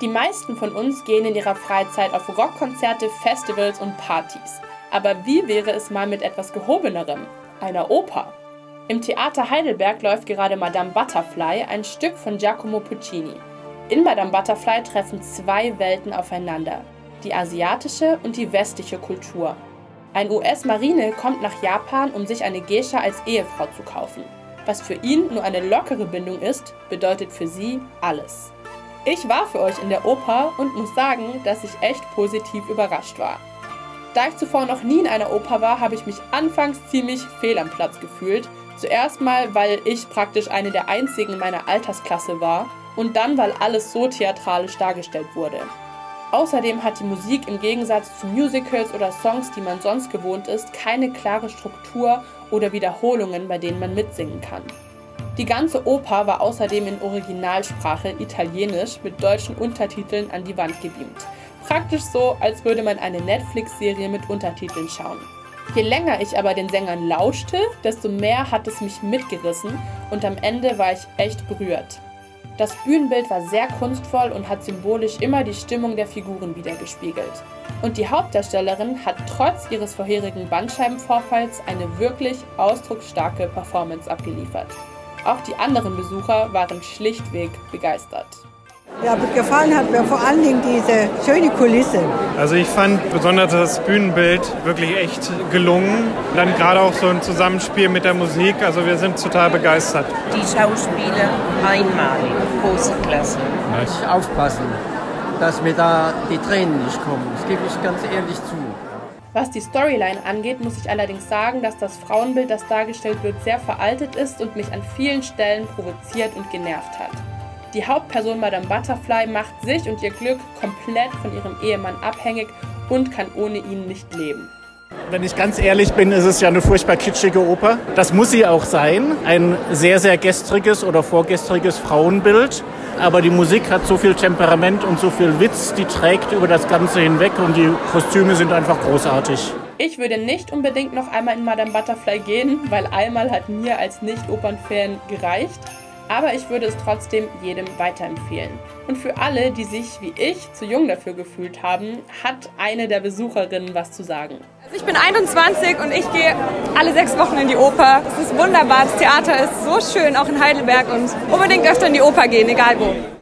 Die meisten von uns gehen in ihrer Freizeit auf Rockkonzerte, Festivals und Partys. Aber wie wäre es mal mit etwas Gehobenerem, einer Oper? Im Theater Heidelberg läuft gerade Madame Butterfly, ein Stück von Giacomo Puccini. In Madame Butterfly treffen zwei Welten aufeinander, die asiatische und die westliche Kultur. Ein US-Marine kommt nach Japan, um sich eine Geisha als Ehefrau zu kaufen. Was für ihn nur eine lockere Bindung ist, bedeutet für sie alles. Ich war für euch in der Oper und muss sagen, dass ich echt positiv überrascht war. Da ich zuvor noch nie in einer Oper war, habe ich mich anfangs ziemlich fehl am Platz gefühlt. Zuerst mal, weil ich praktisch eine der einzigen in meiner Altersklasse war und dann, weil alles so theatralisch dargestellt wurde. Außerdem hat die Musik im Gegensatz zu Musicals oder Songs, die man sonst gewohnt ist, keine klare Struktur oder Wiederholungen, bei denen man mitsingen kann. Die ganze Oper war außerdem in Originalsprache Italienisch mit deutschen Untertiteln an die Wand gebeamt. Praktisch so, als würde man eine Netflix-Serie mit Untertiteln schauen. Je länger ich aber den Sängern lauschte, desto mehr hat es mich mitgerissen und am Ende war ich echt berührt. Das Bühnenbild war sehr kunstvoll und hat symbolisch immer die Stimmung der Figuren widergespiegelt. Und die Hauptdarstellerin hat trotz ihres vorherigen Bandscheibenvorfalls eine wirklich ausdrucksstarke Performance abgeliefert. Auch die anderen Besucher waren schlichtweg begeistert. Ja, gefallen hat mir vor allen Dingen diese schöne Kulisse. Also ich fand besonders das Bühnenbild wirklich echt gelungen. Dann gerade auch so ein Zusammenspiel mit der Musik. Also wir sind total begeistert. Die Schauspieler einmalig, große Klasse. Nicht aufpassen, dass mir da die Tränen nicht kommen. Das gebe ich ganz ehrlich zu. Was die Storyline angeht, muss ich allerdings sagen, dass das Frauenbild, das dargestellt wird, sehr veraltet ist und mich an vielen Stellen provoziert und genervt hat. Die Hauptperson Madame Butterfly macht sich und ihr Glück komplett von ihrem Ehemann abhängig und kann ohne ihn nicht leben. Wenn ich ganz ehrlich bin, ist es ja eine furchtbar kitschige Oper. Das muss sie auch sein. Ein sehr, sehr gestriges oder vorgestriges Frauenbild. Aber die Musik hat so viel Temperament und so viel Witz, die trägt über das Ganze hinweg und die Kostüme sind einfach großartig. Ich würde nicht unbedingt noch einmal in Madame Butterfly gehen, weil einmal hat mir als Nicht-Opern-Fan gereicht. Aber ich würde es trotzdem jedem weiterempfehlen. Und für alle, die sich, wie ich, zu jung dafür gefühlt haben, hat eine der Besucherinnen was zu sagen. Also ich bin 21 und ich gehe alle 6 Wochen in die Oper. Es ist wunderbar, das Theater ist so schön, auch in Heidelberg, und unbedingt öfter in die Oper gehen, egal wo.